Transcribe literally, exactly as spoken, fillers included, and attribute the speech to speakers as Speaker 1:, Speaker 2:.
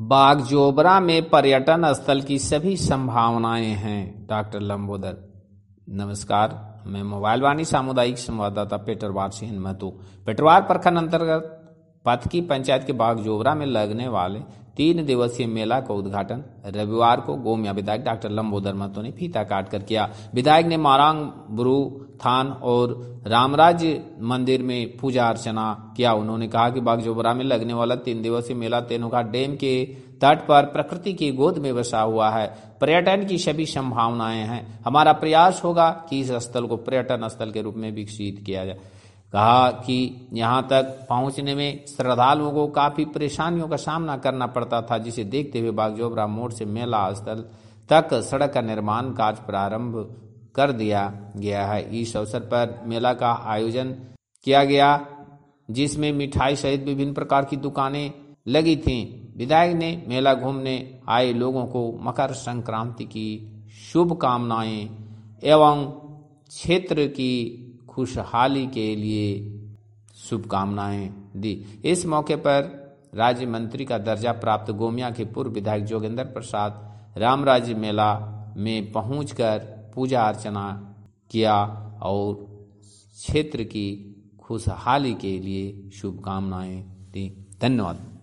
Speaker 1: बागजोबरा में पर्यटन स्थल की सभी संभावनाएं हैं। डॉक्टर लंबोदर। नमस्कार, मैं मोबाइल वाणी सामुदायिक संवाददाता पेटरवार से महतो। पेटरवार प्रखंड अंतर्गत पथकी पंचायत के बागजोबरा में लगने वाले तीन दिवसीय मेला का उद्घाटन रविवार को गोमिया विधायक डॉक्टर लंबोदर महतो ने फीता काट कर किया। विधायक ने मारांग ब्रू थान और रामराज मंदिर में पूजा अर्चना किया। उन्होंने कहा कि बागजोबरा में लगने वाला तीन दिवसीय मेला तेनुघाट डैम के तट पर प्रकृति की गोद में बसा हुआ है। पर्यटन की सभी संभावनाएं हैं। हमारा प्रयास होगा कि इस स्थल को पर्यटन स्थल के रूप में विकसित किया जाए। कहा कि यहां तक पहुंचने में श्रद्धालुओं को काफी परेशानियों का सामना करना पड़ता था, जिसे देखते हुए बागजोबरा मोड़ से मेला स्थल तक सड़क का निर्माण कार्य प्रारंभ कर दिया गया है। इस अवसर पर मेला का आयोजन किया गया, जिसमें मिठाई सहित विभिन्न प्रकार की दुकानें लगी थीं। विधायक ने मेला घूमने आए लोगों को मकर संक्रांति की शुभकामनाएं एवं क्षेत्र की खुशहाली के लिए शुभकामनाएं दी। इस मौके पर राज्य मंत्री का दर्जा प्राप्त गोमिया के पूर्व विधायक जोगेंद्र प्रसाद रामराज्य मेला में पहुंचकर पूजा अर्चना किया और क्षेत्र की खुशहाली के लिए शुभकामनाएं दी। धन्यवाद।